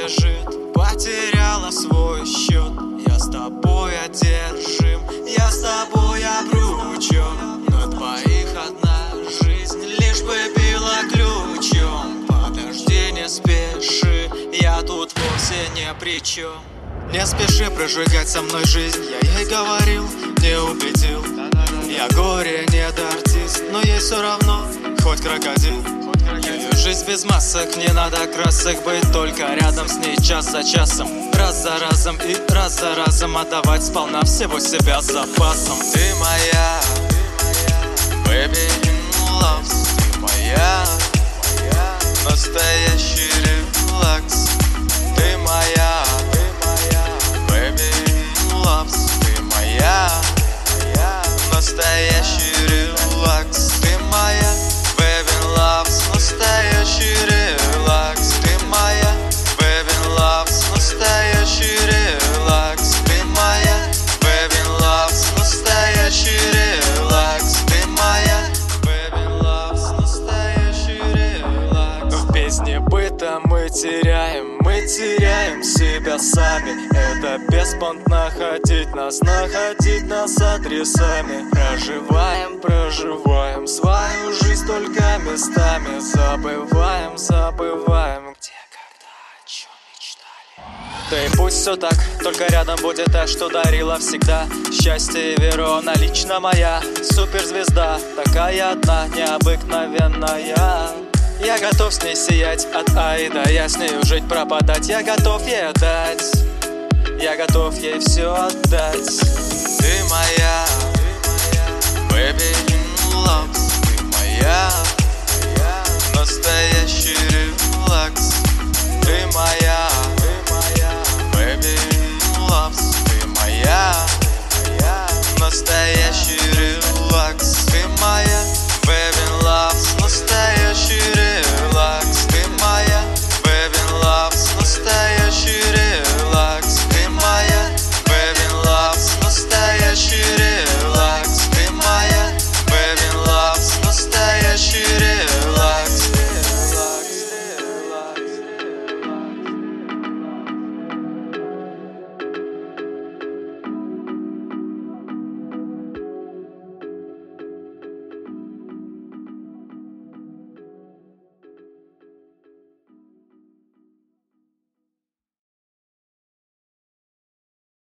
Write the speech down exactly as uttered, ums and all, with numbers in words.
бежит, потеряла свой счет. Я с тобой одержим, я с тобой обручен. На двоих одна жизнь, лишь бы била ключом. Подожди, не спеши, я тут вовсе не при чем. Не спеши прожигать со мной жизнь, я ей говорил, не убедил. Я горе, не артист, но ей все равно, хоть крокодил. Ее жизнь без масок, не надо красок, быть только рядом с ней час за часом, раз за разом и раз за разом отдавать сполна всего себя с запасом. Ты моя, baby in love, ты моя, настоящий релакс. Ты моя, baby in love, ты моя, настоящий релакс. Ты моя, baby in love, настоящий релакс. Ты моя, baby in love, настоящий релакс. Ты моя, baby in love, настоящий релакс. Ты моя, baby in love, настоящий релакс. В бездне быта мы теряем, мы теряем себя сами. Это беспонтно ходить нас, находить нас адресами. Проживаем, проживаем свою жизнь только местами. Забываем, забываем, где, когда, о чем мечтали. Да и пусть все так, только рядом будет та, что дарила всегда счастье и веру. Она лично моя суперзвезда, такая одна, необыкновенная. Я готов с ней сиять от А и до Я, с нею жить, пропадать. Я готов ей отдать, я готов ей все отдать.